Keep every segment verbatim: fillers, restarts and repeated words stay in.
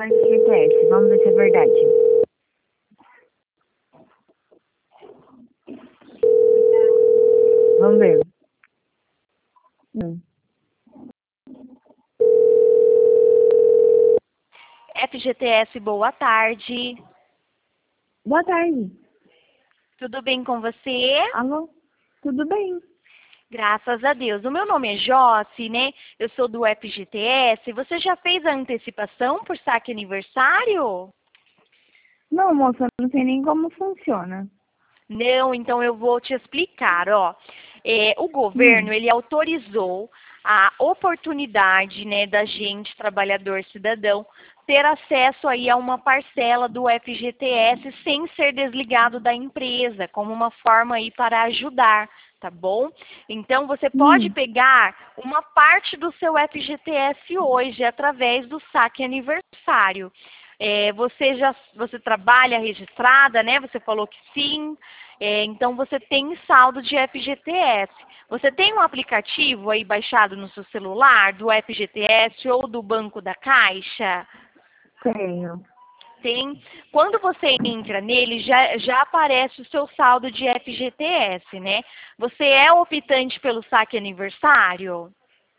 F G T S. Vamos ver se é verdade. Vamos ver. Hum. F G T S, boa tarde. Boa tarde. Tudo bem com você? Alô? Tudo bem? Graças a Deus. O meu nome é Josi, né? Eu sou do F G T S. Você já fez a antecipação por saque aniversário? Não, moça, eu não sei nem como funciona. Não, então eu vou te explicar, ó. É, o governo, Hum. ele autorizou a oportunidade, né, da gente, trabalhador cidadão, ter acesso aí a uma parcela do F G T S sem ser desligado da empresa, como uma forma aí para ajudar, tá bom? Então, você pode Hum. pegar uma parte do seu F G T S hoje através do saque aniversário. É, você já você trabalha registrada, né? Você falou que sim. É, então você tem saldo de F G T S. Você tem um aplicativo aí baixado no seu celular do F G T S ou do Banco da Caixa? Tenho. Tem. Quando você entra nele, já, já aparece o seu saldo de F G T S, né? Você é optante pelo saque aniversário?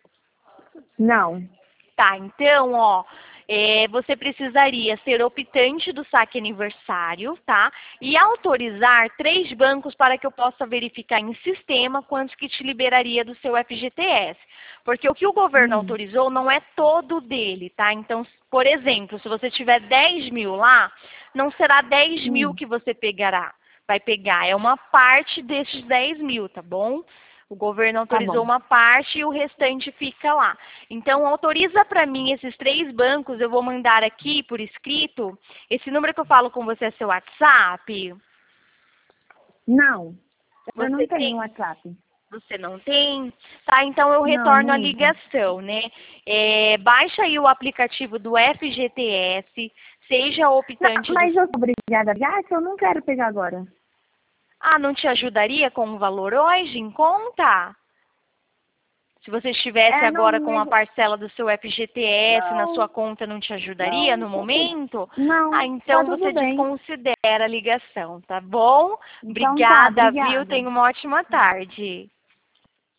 Não. Tá, então, ó, é, você precisaria ser optante do saque aniversário, tá? E autorizar três bancos para que eu possa verificar em sistema quantos que te liberaria do seu F G T S. Porque o que o governo Hum. autorizou não é todo dele, tá? Então, por exemplo, se você tiver dez mil lá, não será dez mil Hum. que você pegará. Vai pegar, é uma parte desses dez mil, tá bom? O governo Tá autorizou bom. uma parte e o restante fica lá. Então, autoriza para mim esses três bancos, eu vou mandar aqui por escrito. Esse número que eu falo com você é seu WhatsApp? Não. Eu não Você tenho tem? WhatsApp. Você não tem? Tá, então eu Não, retorno a não uso. ligação, né? É, baixa aí o aplicativo do F G T S, seja Não, optante do... mas eu sou obrigada a pegar, que eu não quero pegar agora. Ah, não te ajudaria com o valor hoje em conta? Se você estivesse É, não, agora com a mas... parcela do seu F G T S na Não, sua conta, não te ajudaria não, no tá tudo... momento? Ah, Não, tá então tudo você bem. desconsidera a ligação, tá bom? Então tá, Obrigada, viu? obrigada. Tenha uma ótima tarde.